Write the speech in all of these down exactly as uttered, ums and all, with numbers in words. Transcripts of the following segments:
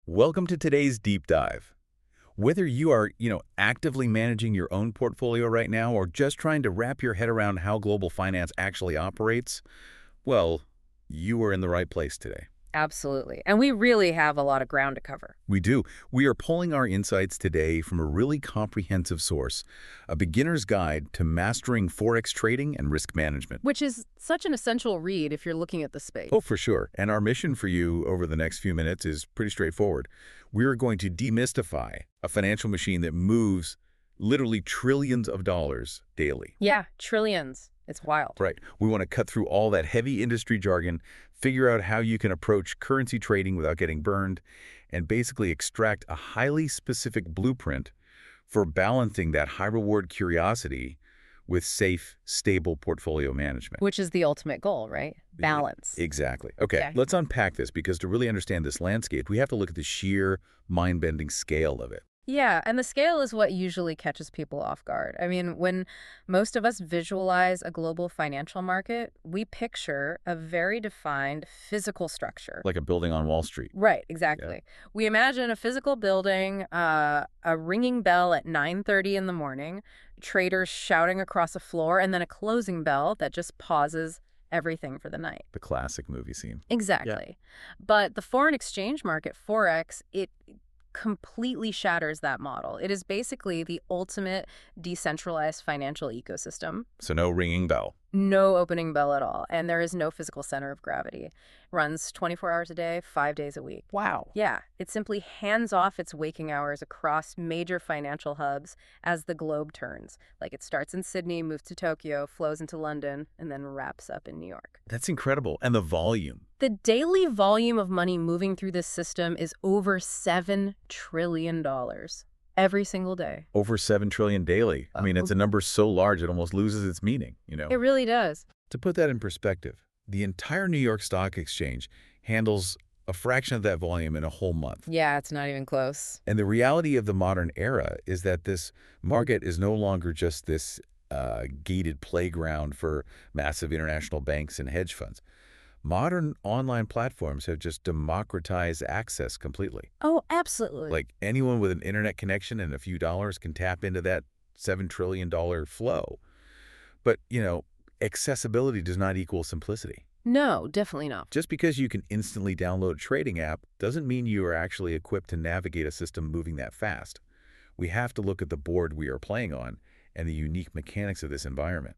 Welcome to today's deep dive. Whether you are, you know, actively managing your own portfolio right now or just trying to wrap your head around how global finance actually operates, well, you are in the right place today. Absolutely. And we really have a lot of ground to cover. We do. We are pulling our insights today from a really comprehensive source, a beginner's guide to mastering Forex trading and risk management. Which is such an essential read if you're looking at the space. Oh, for sure. And our mission for you over the next few minutes is pretty straightforward. We're going to demystify a financial machine that moves literally trillions of dollars daily. Yeah, trillions. It's wild. Right. We want to cut through all that heavy industry jargon, figure out how you can approach currency trading without getting burned, and basically extract a highly specific blueprint for balancing that high-reward curiosity with safe, stable portfolio management. Which is the ultimate goal, right? Balance. Exactly. Okay, Okay. let's unpack this because to really understand this landscape, we have to look at the sheer mind-bending scale of it. Yeah, and the scale is what usually catches people off guard. I mean, when most of us visualize a global financial market, we picture a very defined physical structure. Like a building on Wall Street. Right, exactly. We imagine a physical building, uh, a ringing bell at nine thirty in the morning, traders shouting across a floor, and then a closing bell that just pauses everything for the night. The classic movie scene. Exactly. But the foreign exchange market, Forex, it completely shatters that model. It is basically the ultimate decentralized financial ecosystem. So no ringing bell. No opening bell at all. And there is no physical center of gravity. Runs twenty-four hours a day, five days a week. Wow. Yeah, it simply hands off its waking hours across major financial hubs as the globe turns. Like it starts in Sydney, moves to Tokyo, flows into London, and then wraps up in New York. That's incredible. And the volume. The daily volume of money moving through this system is over seven trillion dollars every single day. Over seven trillion dollars daily. I mean, it's a number so large it almost loses its meaning, you know. It really does. To put that in perspective, the entire New York Stock Exchange handles a fraction of that volume in a whole month. Yeah, it's not even close. And the reality of the modern era is that this market is no longer just this uh, gated playground for massive international banks and hedge funds. Modern online platforms have just democratized access completely. Oh, absolutely. Like anyone with an internet connection and a few dollars can tap into that seven trillion dollars flow. But, you know, accessibility does not equal simplicity. No, definitely not. Just because you can instantly download a trading app doesn't mean you are actually equipped to navigate a system moving that fast. We have to look at the board we are playing on and the unique mechanics of this environment.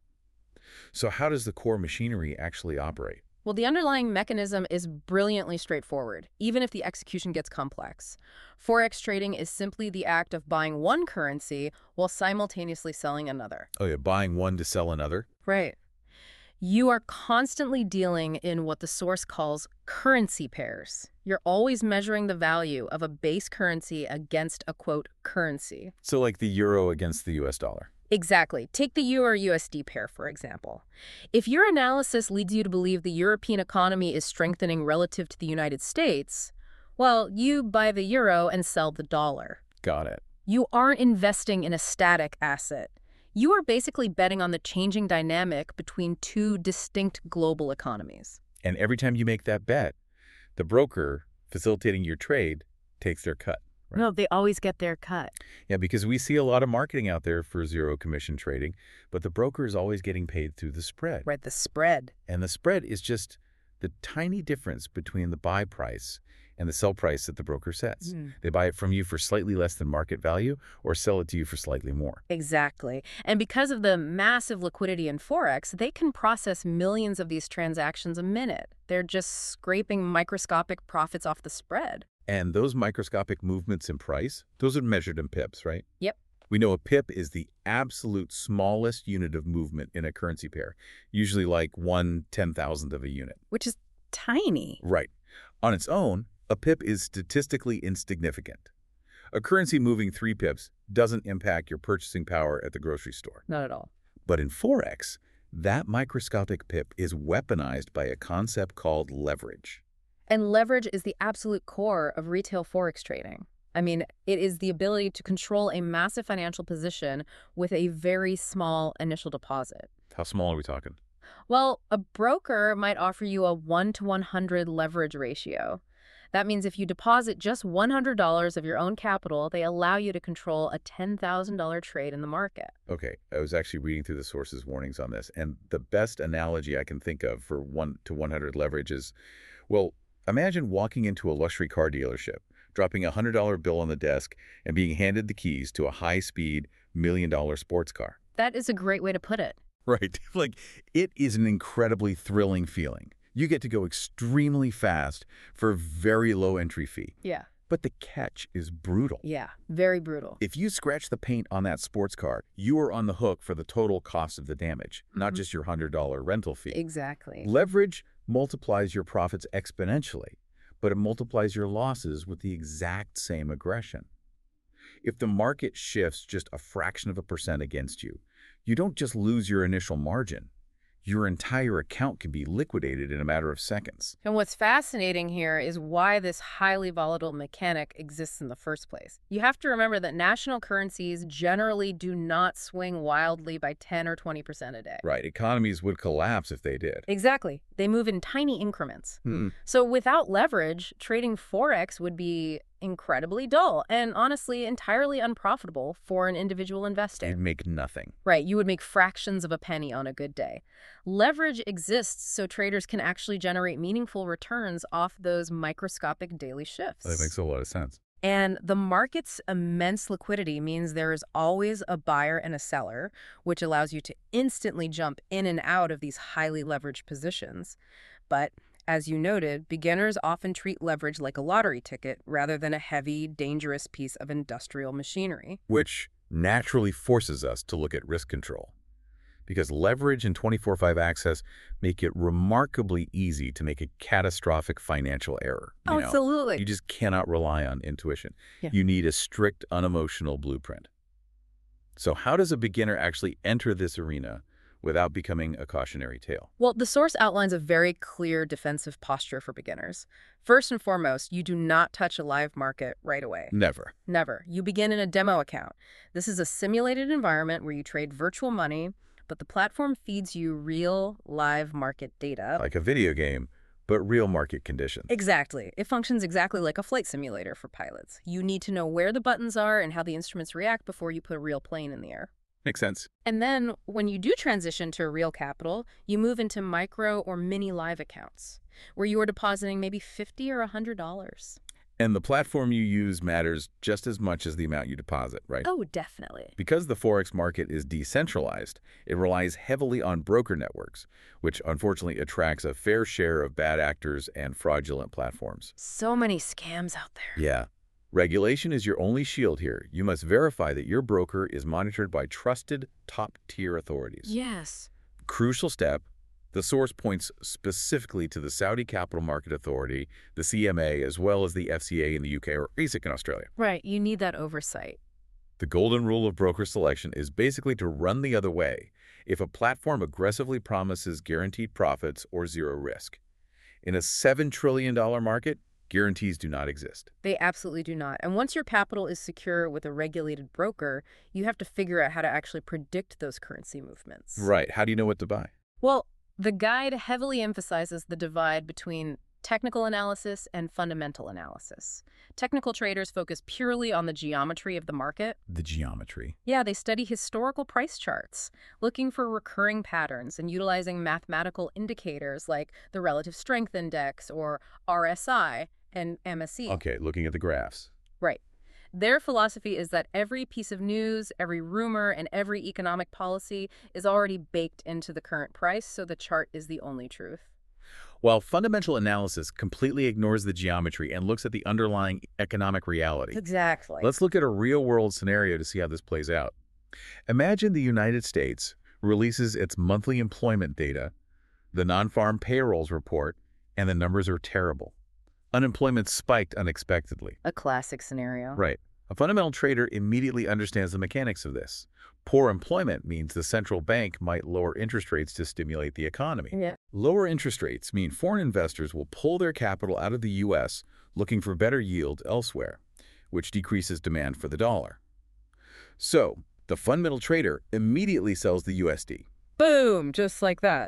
So how does the core machinery actually operate? Well, the underlying mechanism is brilliantly straightforward, even if the execution gets complex. Forex trading is simply the act of buying one currency while simultaneously selling another. Oh yeah, buying one to sell another? Right. You are constantly dealing in what the source calls currency pairs. You're always measuring the value of a base currency against a, quote, currency. So like the euro against the U S dollar. Exactly. Take the Euro U S D pair, for example. If your analysis leads you to believe the European economy is strengthening relative to the United States, well, you buy the euro and sell the dollar. Got it. You aren't investing in a static asset. You are basically betting on the changing dynamic between two distinct global economies. And every time you make that bet, the broker facilitating your trade takes their cut. Right? No, they always get their cut. Yeah, because we see a lot of marketing out there for zero commission trading, but the broker is always getting paid through the spread. Right, the spread. And the spread is just the tiny difference between the buy price and the sell price that the broker sets. Mm. They buy it from you for slightly less than market value or sell it to you for slightly more. Exactly. And because of the massive liquidity in Forex, they can process millions of these transactions a minute. They're just scraping microscopic profits off the spread. And those microscopic movements in price, those are measured in pips, right? Yep. We know a pip is the absolute smallest unit of movement in a currency pair, usually like one ten thousandth of a unit. Which is tiny. Right. On its own, a pip is statistically insignificant. A currency moving three pips doesn't impact your purchasing power at the grocery store. Not at all. But in Forex, that microscopic pip is weaponized by a concept called leverage. And leverage is the absolute core of retail Forex trading. I mean, it is the ability to control a massive financial position with a very small initial deposit. How small are we talking? Well, a broker might offer you a one to one hundred leverage ratio. That means if you deposit just one hundred dollars of your own capital, they allow you to control a ten thousand dollar trade in the market. Okay, I was actually reading through the source's warnings on this, and the best analogy I can think of for one to one hundred leverage is, well, imagine walking into a luxury car dealership, dropping a one hundred dollar bill on the desk, and being handed the keys to a high-speed, million dollar sports car. That is a great way to put it. Right. Like, it is an incredibly thrilling feeling. You get to go extremely fast for a very low entry fee. Yeah. But the catch is brutal. Yeah, very brutal. If you scratch the paint on that sports car, you are on the hook for the total cost of the damage, mm-hmm. not just your one hundred dollar rental fee. Exactly. Leverage multiplies your profits exponentially, but it multiplies your losses with the exact same aggression. If the market shifts just a fraction of a percent against you, you don't just lose your initial margin. Your entire account can be liquidated in a matter of seconds. And what's fascinating here is why this highly volatile mechanic exists in the first place. You have to remember that national currencies generally do not swing wildly by ten or twenty percent a day. Right. Economies would collapse if they did. Exactly. They move in tiny increments. Hmm. So without leverage, trading Forex would be incredibly dull and honestly entirely unprofitable for an individual investor. You'd make nothing. Right. You would make fractions of a penny on a good day. Leverage exists so traders can actually generate meaningful returns off those microscopic daily shifts. That makes a lot of sense. And the market's immense liquidity means there is always a buyer and a seller, which allows you to instantly jump in and out of these highly leveraged positions. But as you noted, beginners often treat leverage like a lottery ticket rather than a heavy, dangerous piece of industrial machinery. Which naturally forces us to look at risk control. Because leverage and twenty-four five access make it remarkably easy to make a catastrophic financial error. You Oh, know, absolutely. you just cannot rely on intuition. Yeah. You need a strict, unemotional blueprint. So how does a beginner actually enter this arena without becoming a cautionary tale? Well, the source outlines a very clear defensive posture for beginners. First and foremost, you do not touch a live market right away. Never. Never. You begin in a demo account. This is a simulated environment where you trade virtual money, but the platform feeds you real, live market data. Like a video game, but real market conditions. Exactly. It functions exactly like a flight simulator for pilots. You need to know where the buttons are and how the instruments react before you put a real plane in the air. Makes sense. And then when you do transition to a real capital, you move into micro or mini live accounts, where you are depositing maybe fifty dollars or one hundred dollars. And the platform you use matters just as much as the amount you deposit, right? Oh, definitely. Because the Forex market is decentralized, it relies heavily on broker networks, which unfortunately attracts a fair share of bad actors and fraudulent platforms. So many scams out there. Yeah. Regulation is your only shield here. You must verify that your broker is monitored by trusted, top-tier authorities. Yes. Crucial step. The source points specifically to the Saudi Capital Market Authority, the C M A, as well as the F C A in the U K or A S I C in Australia. Right. You need that oversight. The golden rule of broker selection is basically to run the other way if a platform aggressively promises guaranteed profits or zero risk. In a seven trillion dollar market, guarantees do not exist. They absolutely do not. And once your capital is secure with a regulated broker, you have to figure out how to actually predict those currency movements. Right. How do you know what to buy? Well, the guide heavily emphasizes the divide between technical analysis and fundamental analysis. Technical traders focus purely on the geometry of the market. The geometry. Yeah, they study historical price charts, looking for recurring patterns and utilizing mathematical indicators like the Relative Strength Index or R S I and M S C. Okay, looking at the graphs. Right. Their philosophy is that every piece of news, every rumor, and every economic policy is already baked into the current price, so the chart is the only truth. While fundamental analysis completely ignores the geometry and looks at the underlying economic reality. Exactly. Let's look at a real-world scenario to see how this plays out. Imagine the United States releases its monthly employment data, the non-farm payrolls report, and the numbers are terrible. Unemployment spiked unexpectedly. A classic scenario. Right. A fundamental trader immediately understands the mechanics of this. Poor employment means the central bank might lower interest rates to stimulate the economy. Yeah. Lower interest rates mean foreign investors will pull their capital out of the U S looking for better yield elsewhere, which decreases demand for the dollar. So, the fundamental trader immediately sells the U S D. Boom! Just like that.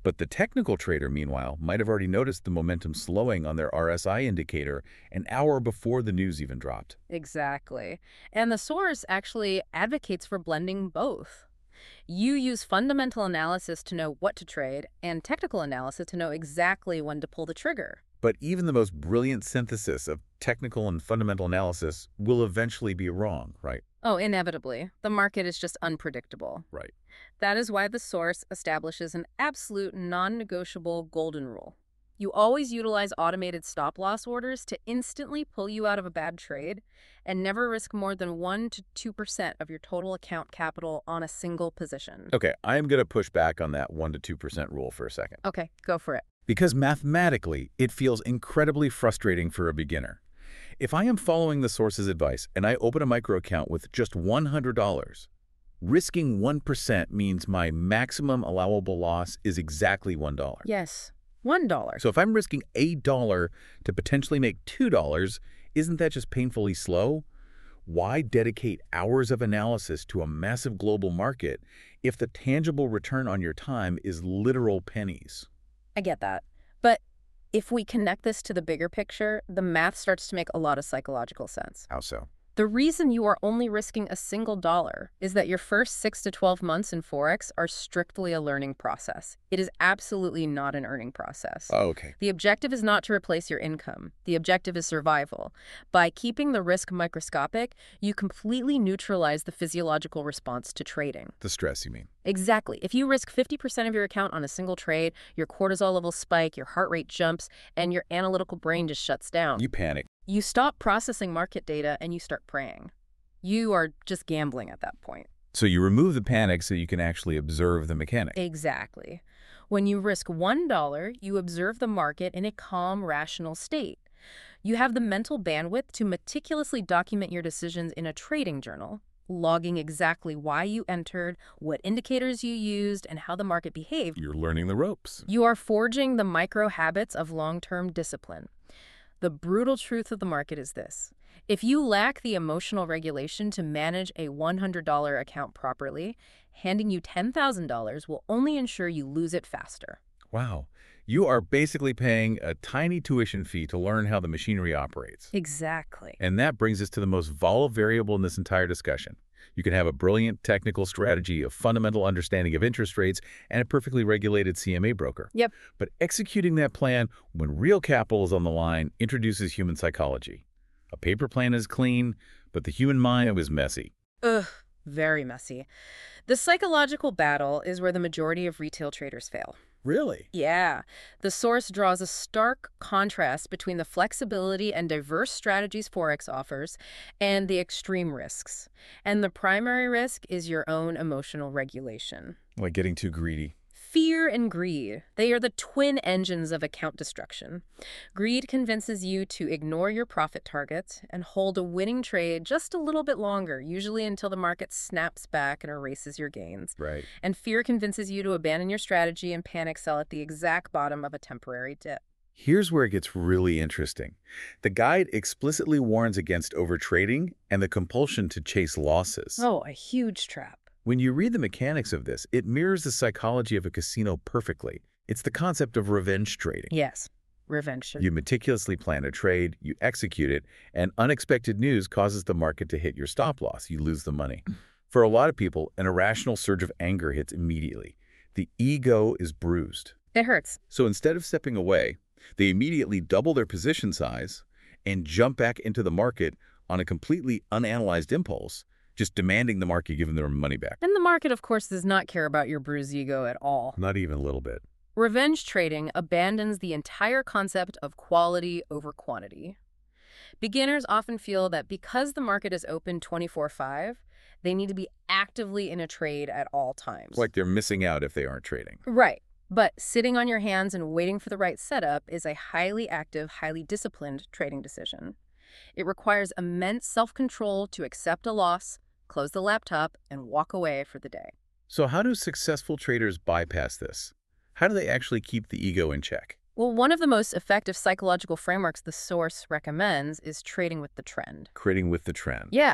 But the technical trader, meanwhile, might have already noticed the momentum slowing on their R S I indicator an hour before the news even dropped. Exactly. And the source actually advocates for blending both. You use fundamental analysis to know what to trade and technical analysis to know exactly when to pull the trigger. But even the most brilliant synthesis of technical and fundamental analysis will eventually be wrong, right? Oh, inevitably. The market is just unpredictable. Right. That is why the source establishes an absolute non-negotiable golden rule. You always utilize automated stop-loss orders to instantly pull you out of a bad trade and never risk more than one to two percent of your total account capital on a single position. Okay, I'm going to push back on that one to two percent rule for a second. Okay, go for it. Because mathematically, it feels incredibly frustrating for a beginner. If I am following the source's advice and I open a micro account with just one hundred dollars, risking one percent means my maximum allowable loss is exactly one dollar. Yes, one dollar. So if I'm risking a dollar to potentially make two dollars, isn't that just painfully slow? Why dedicate hours of analysis to a massive global market if the tangible return on your time is literal pennies? I get that. But if we connect this to the bigger picture, the math starts to make a lot of psychological sense. How so? The reason you are only risking a single dollar is that your first six to twelve months in Forex are strictly a learning process. It is absolutely not an earning process. Oh, okay. The objective is not to replace your income. The objective is survival. By keeping the risk microscopic, you completely neutralize the physiological response to trading. The stress, you mean? Exactly. If you risk fifty percent of your account on a single trade, your cortisol levels spike, your heart rate jumps, and your analytical brain just shuts down. You panic. You stop processing market data and you start praying. You are just gambling at that point. So you remove the panic so you can actually observe the mechanic. Exactly. When you risk one dollar, you observe the market in a calm, rational state. You have the mental bandwidth to meticulously document your decisions in a trading journal, logging exactly why you entered, what indicators you used, and how the market behaved. You're learning the ropes. You are forging the micro habits of long-term discipline. The brutal truth of the market is this. If you lack the emotional regulation to manage a one hundred dollar account properly, handing you ten thousand dollars will only ensure you lose it faster. Wow. You are basically paying a tiny tuition fee to learn how the machinery operates. Exactly. And that brings us to the most volatile variable in this entire discussion. You can have a brilliant technical strategy, a fundamental understanding of interest rates, and a perfectly regulated C M A broker. Yep. But executing that plan when real capital is on the line introduces human psychology. A paper plan is clean, but the human mind is messy. Ugh, very messy. The psychological battle is where the majority of retail traders fail. Really? Yeah. The source draws a stark contrast between the flexibility and diverse strategies Forex offers and the extreme risks. And the primary risk is your own emotional regulation. Like getting too greedy. Fear and greed. They are the twin engines of account destruction. Greed convinces you to ignore your profit targets and hold a winning trade just a little bit longer, usually until the market snaps back and erases your gains. Right. And fear convinces you to abandon your strategy and panic sell at the exact bottom of a temporary dip. Here's where it gets really interesting. The guide explicitly warns against overtrading and the compulsion to chase losses. Oh, a huge trap. When you read the mechanics of this, it mirrors the psychology of a casino perfectly. It's the concept of revenge trading. Yes, revenge. You meticulously plan a trade, you execute it, and unexpected news causes the market to hit your stop loss. You lose the money. For a lot of people, an irrational surge of anger hits immediately. The ego is bruised. It hurts. So instead of stepping away, they immediately double their position size and jump back into the market on a completely unanalyzed impulse, just demanding the market give them their money back. And the market, of course, does not care about your bruised ego at all. Not even a little bit. Revenge trading abandons the entire concept of quality over quantity. Beginners often feel that because the market is open twenty-four five, they need to be actively in a trade at all times. Like they're missing out if they aren't trading. Right. But sitting on your hands and waiting for the right setup is a highly active, highly disciplined trading decision. It requires immense self-control to accept a loss, close the laptop, and walk away for the day. So how do successful traders bypass this? How do they actually keep the ego in check? Well, one of the most effective psychological frameworks the source recommends is trading with the trend. Trading with the trend. Yeah.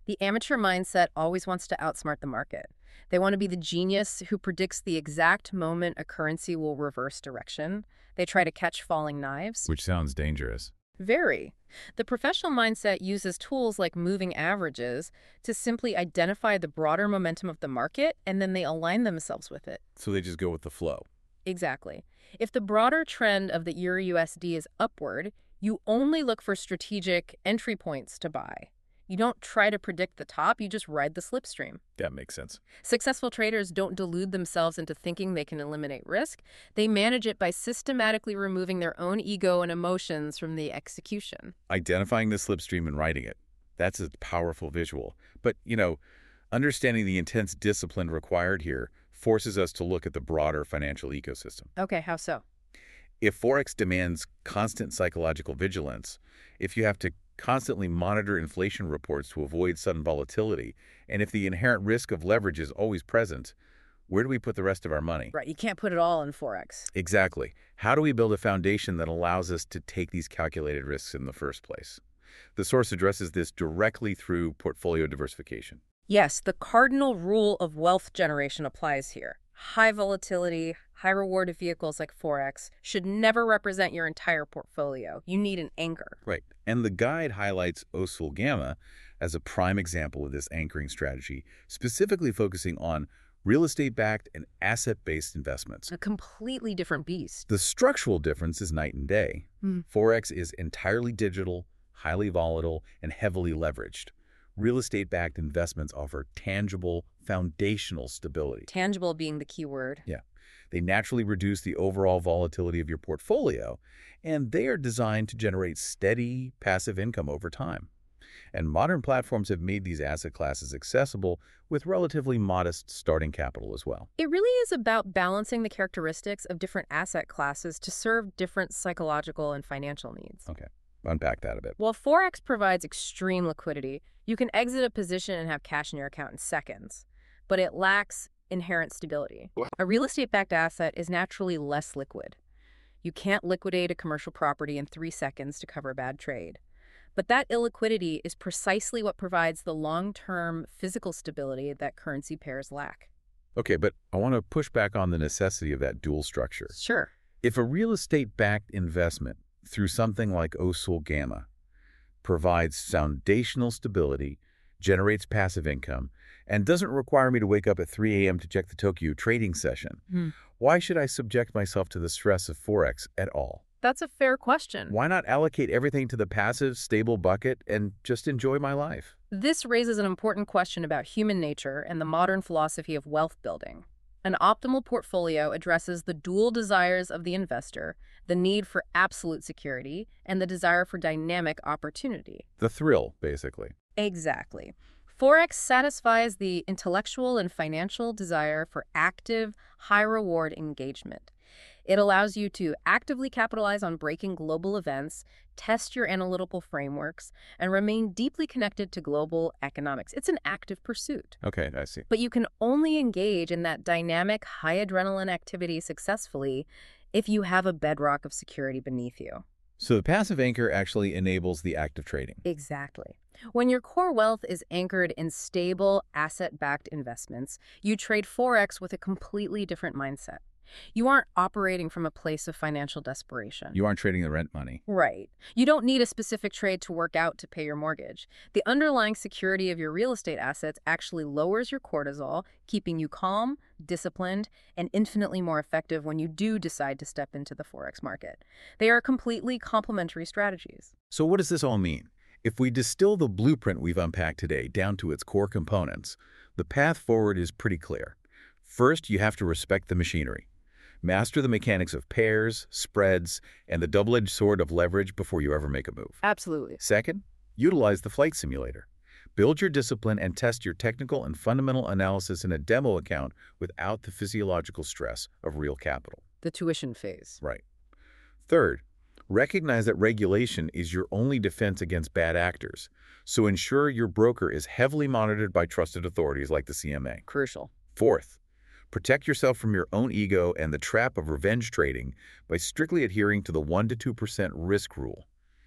The amateur mindset always wants to outsmart the market. They want to be the genius who predicts the exact moment a currency will reverse direction. They try to catch falling knives. Which sounds dangerous. Very. The professional mindset uses tools like moving averages to simply identify the broader momentum of the market, and then they align themselves with it. So they just go with the flow. Exactly. If the broader trend of the Euro U S D is upward, you only look for strategic entry points to buy. You don't try to predict the top, you just ride the slipstream. That makes sense. Successful traders don't delude themselves into thinking they can eliminate risk. They manage it by systematically removing their own ego and emotions from the execution. Identifying the slipstream and riding it. That's a powerful visual. But, you know, understanding the intense discipline required here forces us to look at the broader financial ecosystem. Okay, how so? If Forex demands constant psychological vigilance, if you have to constantly monitor inflation reports to avoid sudden volatility, and if the inherent risk of leverage is always present, where do we put the rest of our money? Right, you can't put it all in Forex. Exactly. How do we build a foundation that allows us to take these calculated risks in the first place? The source addresses this directly through portfolio diversification. Yes, the cardinal rule of wealth generation applies here. High volatility, high reward vehicles like Forex should never represent your entire portfolio. You need an anchor. Right. And the guide highlights Osul Gamma as a prime example of this anchoring strategy, specifically focusing on real estate-backed and asset-based investments. A completely different beast. The structural difference is night and day. Hmm. Forex is entirely digital, highly volatile, and heavily leveraged. Real estate-backed investments offer tangible, foundational stability. Tangible being the key word. Yeah. They naturally reduce the overall volatility of your portfolio, and they are designed to generate steady, passive income over time. And modern platforms have made these asset classes accessible with relatively modest starting capital as well. It really is about balancing the characteristics of different asset classes to serve different psychological and financial needs. Okay. Unpack that a bit. While Forex provides extreme liquidity, you can exit a position and have cash in your account in seconds, but it lacks inherent stability. A real estate-backed asset is naturally less liquid. You can't liquidate a commercial property in three seconds to cover a bad trade. But that illiquidity is precisely what provides the long-term physical stability that currency pairs lack. Okay, but I want to push back on the necessity of that dual structure. Sure. If a real estate-backed investment through something like Osul Gamma provides foundational stability, generates passive income, and doesn't require me to wake up at three A M to check the Tokyo trading session, Hmm. why should I subject myself to the stress of Forex at all? That's a fair question. Why not allocate everything to the passive, stable bucket and just enjoy my life? This raises an important question about human nature and the modern philosophy of wealth building. An optimal portfolio addresses the dual desires of the investor, the need for absolute security, and the desire for dynamic opportunity. The thrill, basically. Exactly. Forex satisfies the intellectual and financial desire for active, high-reward engagement. It allows you to actively capitalize on breaking global events, test your analytical frameworks, and remain deeply connected to global economics. It's an active pursuit. Okay, I see. But you can only engage in that dynamic, high-adrenaline activity successfully if you have a bedrock of security beneath you. So the passive anchor actually enables the active trading. Exactly. When your core wealth is anchored in stable, asset-backed investments, you trade Forex with a completely different mindset. You aren't operating from a place of financial desperation. You aren't trading the rent money. Right. You don't need a specific trade to work out to pay your mortgage. The underlying security of your real estate assets actually lowers your cortisol, keeping you calm, disciplined, and infinitely more effective when you do decide to step into the Forex market. They are completely complementary strategies. So what does this all mean? If we distill the blueprint we've unpacked today down to its core components, the path forward is pretty clear. First, you have to respect the machinery. Master the mechanics of pairs, spreads, and the double-edged sword of leverage before you ever make a move. Absolutely. Second, utilize the flight simulator. Build your discipline and test your technical and fundamental analysis in a demo account without the physiological stress of real capital. The tuition phase. Right. Third, recognize that regulation is your only defense against bad actors, so ensure your broker is heavily monitored by trusted authorities like the C M A. Crucial. Fourth, protect yourself from your own ego and the trap of revenge trading by strictly adhering to the one to two percent risk rule.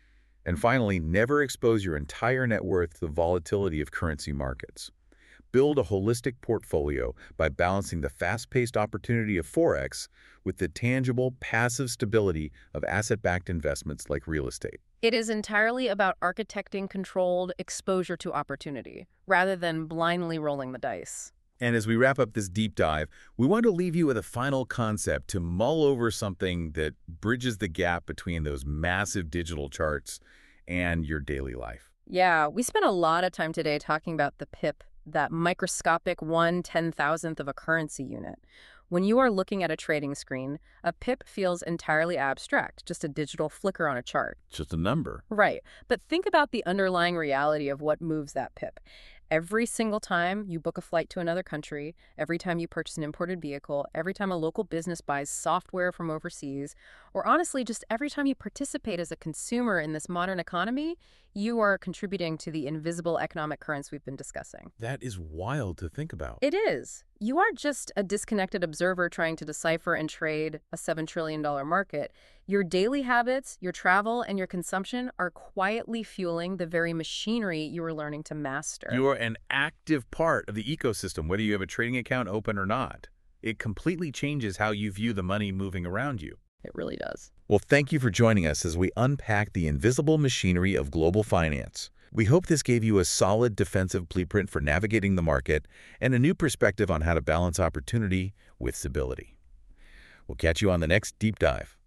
And finally, never expose your entire net worth to the volatility of currency markets. Build a holistic portfolio by balancing the fast-paced opportunity of Forex with the tangible, passive stability of asset-backed investments like real estate. It is entirely about architecting controlled exposure to opportunity, rather than blindly rolling the dice. And as we wrap up this deep dive, we want to leave you with a final concept to mull over, something that bridges the gap between those massive digital charts and your daily life. Yeah, we spent a lot of time today talking about the P I P, that microscopic one ten-thousandth of a currency unit. When you are looking at a trading screen, a P I P feels entirely abstract, just a digital flicker on a chart. Just a number. Right. But think about the underlying reality of what moves that P I P. Every single time you book a flight to another country, every time you purchase an imported vehicle, every time a local business buys software from overseas, or honestly, just every time you participate as a consumer in this modern economy, you are contributing to the invisible economic currents we've been discussing. That is wild to think about. It is. You aren't just a disconnected observer trying to decipher and trade a seven trillion dollar market. Your daily habits, your travel, and your consumption are quietly fueling the very machinery you are learning to master. You are an active part of the ecosystem, whether you have a trading account open or not. It completely changes how you view the money moving around you. It really does. Well, thank you for joining us as we unpack the invisible machinery of global finance. We hope this gave you a solid defensive blueprint for navigating the market and a new perspective on how to balance opportunity with stability. We'll catch you on the next deep dive.